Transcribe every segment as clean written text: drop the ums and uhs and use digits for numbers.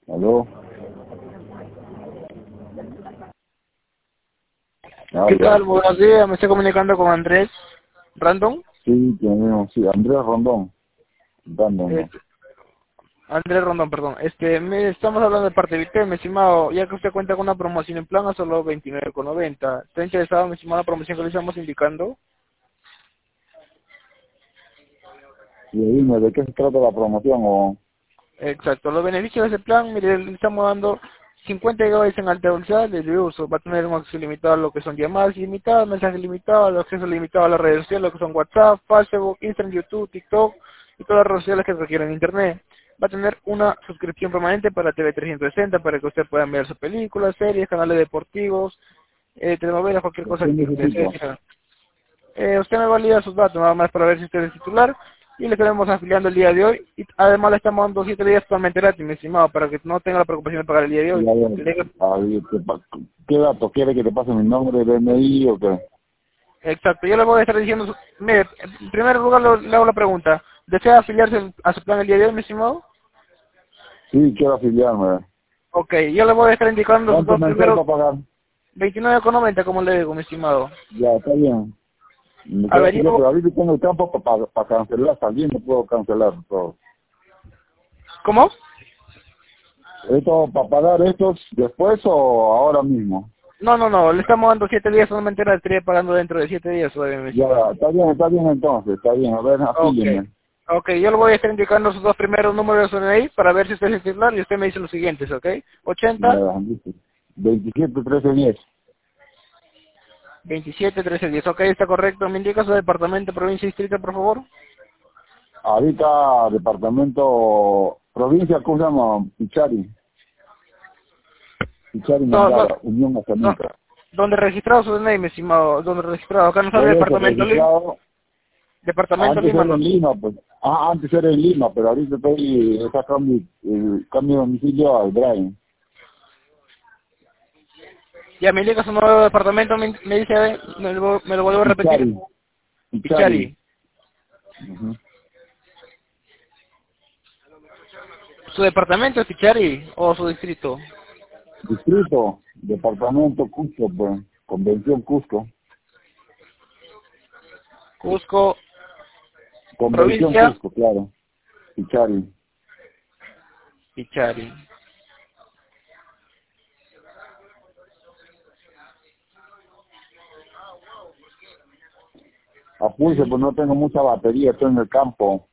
¿Aló? ¿Qué Habla. tal? Buenos días, me estoy comunicando con Andrés Random. Sí, tenemos, sí, Andrés Rondón, Eh, dándonos. Andrés Rondón, perdón. Estamos hablando de parte de Vitel, mi estimado, ya que usted cuenta con una promoción en plan a solo 29,90. ¿Está interesado, mi estimado, en la promoción que le estamos indicando? Y dime, ¿de qué se trata la promoción? O Exacto, los beneficios de ese plan, mire, le estamos dando 50 GB en alta velocidad de uso, va a tener un acceso limitado a lo que son llamadas ilimitadas, mensajes limitados, acceso limitado a las redes sociales, lo que son WhatsApp, Facebook, Instagram, YouTube, TikTok y todas las redes sociales que requieren internet. Va a tener una suscripción permanente para TV 360 para que usted pueda ver sus películas, series, canales deportivos, telenovelas, cualquier cosa qué que desee. necesito? Usted me valida sus datos nada más para ver si usted es titular y le estaremos afiliando el día de hoy y además le estamos dando 7 días totalmente gratis, mi estimado, para que no tenga la preocupación de pagar el día de Y hoy. a ver, ¿qué datos quiere que te pase mi nombre, DNI o qué? Exacto, yo le voy a estar diciendo, mire, en primer lugar le hago la pregunta, ¿desea afiliarse a su plan el día de hoy, mi estimado? Sí, quiero afiliarme. Ok, yo le voy a estar indicando sus ¿Cuánto dos mensual primeros para pagar? 29,90 como le digo, mi estimado. Ya, está bien. Me A quiero ver, afiliar, pero ahorita tengo el tiempo para cancelar, también no puedo cancelar todo. ¿Cómo? ¿Esto para pagar estos después o ahora mismo? No, le estamos dando 7 días solamente, la estaría pagando dentro de 7 días todavía, mi Ya, estimado. está bien entonces, está bien. A ver, Ok. afílienme. Ok, yo le voy a estar indicando sus dos primeros números de su DNI para ver si usted es el titular y usted me dice los siguientes, ¿ok? 80, Ya, listo. 27, 13, 10. 27, 13, 10. Ok, está correcto. ¿Me indica su departamento, provincia y distrito, por favor? Ahorita, departamento, provincia, ¿cómo se llama? Pichari. Pichari, No, no, Mangara, Unión no. Azanica. ¿Dónde registrado su DNI, mi estimado? ¿Dónde registrado? Acá no sale Por eso, departamento Lima. registrado, Departamento antes Lima era no. en Lima, pues. Antes era en Lima, pero ahorita he sacado cambio de domicilio al Brian. Ya me indica su nuevo departamento, me dice, me lo vuelvo a repetir. Pichari. Pichari. Pichari. Ujú. ¿Su departamento es Pichari o su distrito? Distrito, departamento Cusco, pues. Convención Cusco. Cusco, Convención provincia, Cusco, claro. Pichari. Pichari. Apulse, pues no tengo mucha batería, estoy en el campo.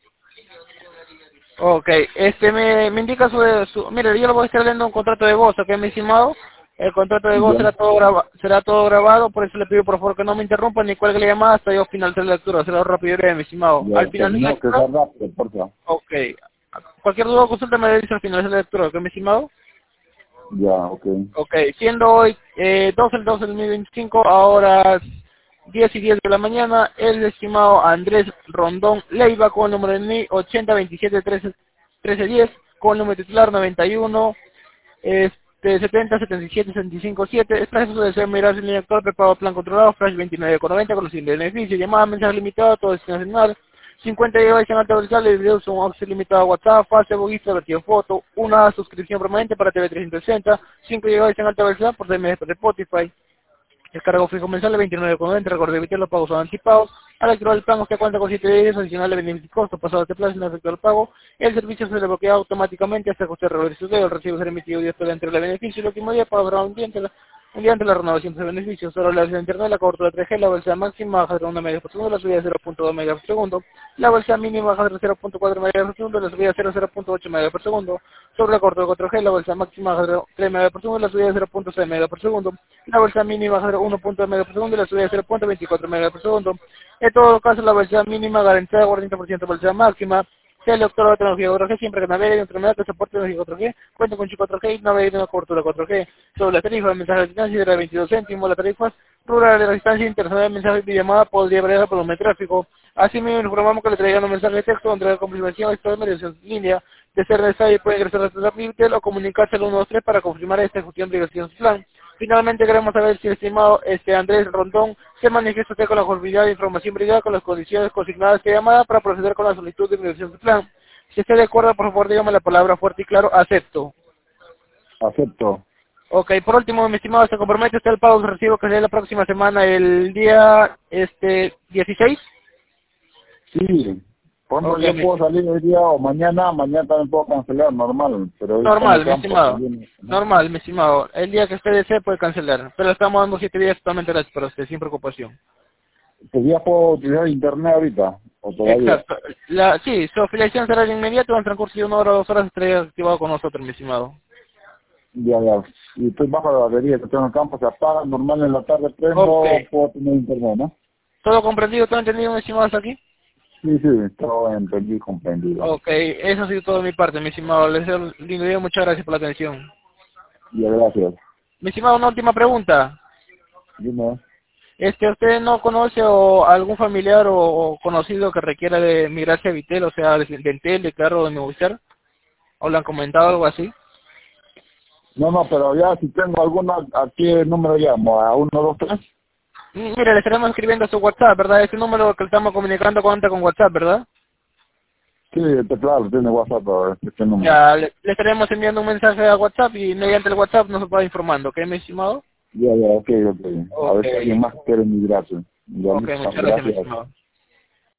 Ok, me indica mire, yo le voy a estar leyendo un contrato de voz, ¿ok, mi estimado? El contrato de voz Ya. será todo grabado, por eso le pido por favor que no me interrumpa ni cuelgue la llamada hasta yo finalizar la lectura, será rápido y breve, mi estimado. Ya, Al pero final de la no, que lectura, sea rápido, por favor. ok. Cualquier duda o consulta me dice al finalizar la lectura, ¿ok, mi estimado? Ya, ok. Ok, siendo hoy 12 del 12 del 2025, ahora 10 y 10 de la mañana, el estimado Andrés Rondón Leiva con el número de NI 8027 1310, con el número titular 91 70 77 75 7. Esta es su deseo mirar sin línea actual, prepago plan controlado, flash 29,90 con los siguientes beneficios: llamada, mensaje limitado, todo destino nacional, 50 GB en alta velocidad, el video un acceso limitado a WhatsApp, Facebook, Instagram, tío foto, una suscripción permanente para TV 360, 5 GB en alta velocidad por de Spotify. El cargo fijo mensual de 29,90, recuerde evitar los pagos son antipagos. Al activar el plan usted cuenta con 7 días adicionales de beneficios costos pasado este plazo sin efecto del pago. El servicio se le bloquea automáticamente hasta que usted realice su dedo. El recibo será emitido días para entrega de beneficio. El último día para un día mediante la renovación de beneficios. Solo la velocidad de internet, la cobertura 3G, la velocidad máxima baja de 1 megas por segundo, la subida de 0.2 megas por segundo, la velocidad mínima baja de 0.4 megas por segundo, la subida de 0.8 megas por segundo, sobre la cobertura 4G, la velocidad máxima baja de 3 megas por segundo, la subida de 0.6 megas por segundo, la velocidad mínima baja de 1.2 megas por segundo y la subida de 0.24 megas por segundo. En todo caso, la velocidad mínima garantizada 40% velocidad máxima. Sea el doctor de tecnología 4G, siempre que navegue en enfermedad que soporte tecnología 4G, cuenta con chip 4G y navegue en una cobertura 4G. Sobre la tarifa de mensaje de distancia de 22 céntimos, la tarifa rural de la distancia internacional de mensaje de llamada podría variar por volumen de tráfico. Asimismo, informamos que le traigan un mensaje de texto donde la confirmación está de mediación en línea. De ser necesario, puede ingresar a su Pitel o comunicarse al 123 para confirmar esta ejecución de su plan. Finalmente queremos saber si el estimado Andrés Rondón se manifiesta usted con la conformidad de información brindada con las condiciones consignadas de llamada para proceder con la solicitud de ingresación de plan. Si está de acuerdo, por favor dígame la palabra fuerte y claro, acepto. Acepto. Ok, por último, mi estimado, ¿se compromete usted al pago de recibo que será la próxima semana, el día 16? Sí. Por ejemplo, Ok, yo puedo salir hoy día o mañana también puedo cancelar, normal, pero hoy está en el normal, mi campo, estimado. también, ¿no? Normal, mi estimado. El día que usted desee puede cancelar. Pero le estamos dando 7 días totalmente gratis para usted, sin preocupación. Pues ya puedo utilizar internet ahorita, o todavía. Exacto. Sí, su afiliación será de inmediato, en el transcurso de 1 hora o 2 horas estaría activado con nosotros, mi estimado. Ya. Y estoy bajo la batería que tengo en el campo, se apaga, normal en la tarde Ok. prendo, puedo tener internet, ¿no? ¿Todo comprendido, todo entendido, mi estimado, hasta aquí? Sí, todo entendido y comprendido. Ok, eso ha sido todo de mi parte, mi estimado. Les deseo lindo día, muchas gracias por la atención. Ya, gracias. Mi estimado, una última pregunta. Dime. ¿Usted no conoce o algún familiar o conocido que requiera de migrarse a Vitel, o sea, de Entel, de Claro, de Movistar? ¿O le han comentado algo así? No, pero ya si tengo alguna, ¿a qué número llamo? ¿A 123? Mire, le estaremos escribiendo a su WhatsApp, ¿verdad? Ese número que estamos comunicando cuenta con WhatsApp, ¿verdad? Sí, claro, tiene WhatsApp, este número. Ya, le estaremos enviando un mensaje a WhatsApp y mediante el WhatsApp nos va informando, ¿ok, mi estimado? Ya, ok. A Ok, ver si alguien más quiere migrarse. Ya, ok, listo, muchas gracias, mi gracias. estimado.